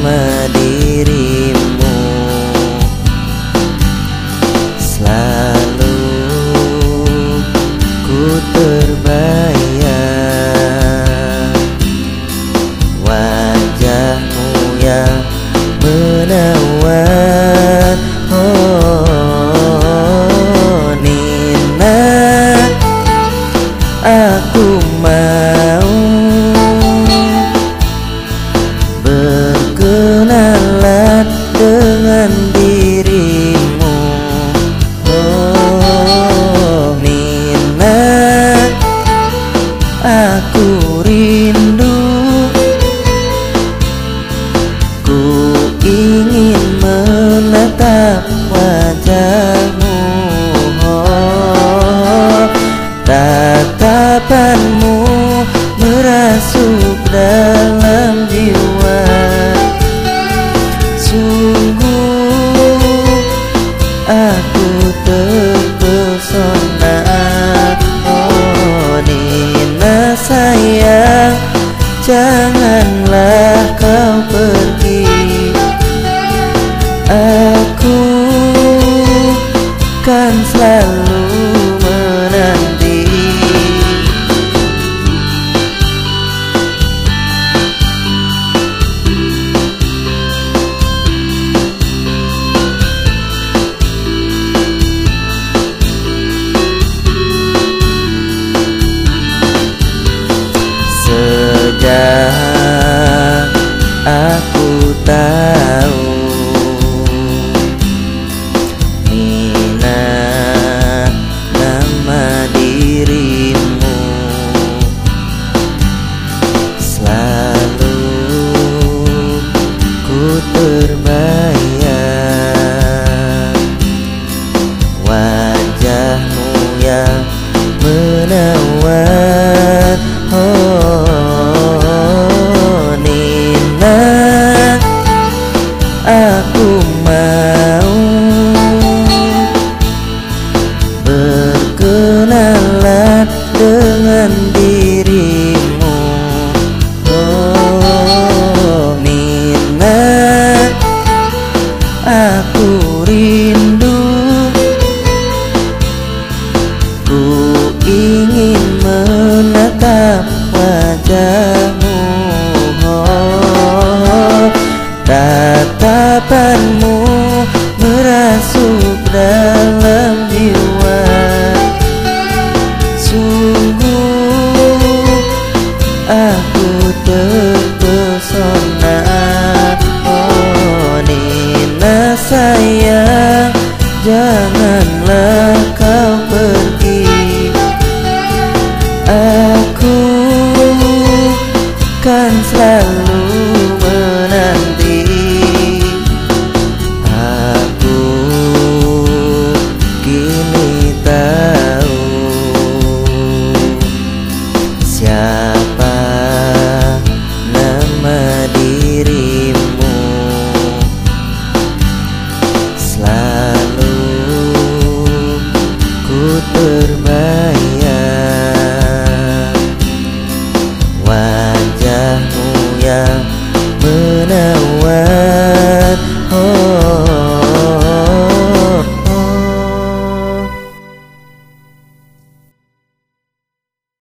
nama dirimu. Selalu ku terbayang wajahmu yang menawan. Oh Nina, aku mau berkenalan dengan dirimu. Oh Nina, aku rindu, ku ingin menatap wajahmu. Oh, tatapanmu merasuk dalam jiwa. Sungguh aku terpesona. Oh Nina sayang, janganlah kau pergi. Aku kan selalu menanti. Sejak aku tahu Nina nama dirimu, selalu ku terbayang wajahmu yang menawan. Oh Nina, aku mau berkenalan dengan dirimu. Oh Nina, aku rindu, ku ingin menatap wajahmu. Oh, tatapanmu merasuk dalam jiwa. Sungguh aku terpesona. Oh Nina sayang, janganlah kau pergi. Aku kan selalu menanti. Aku kini tahu siapa nama dirimu. Selalu ku terbayang wajahmu yang menawan.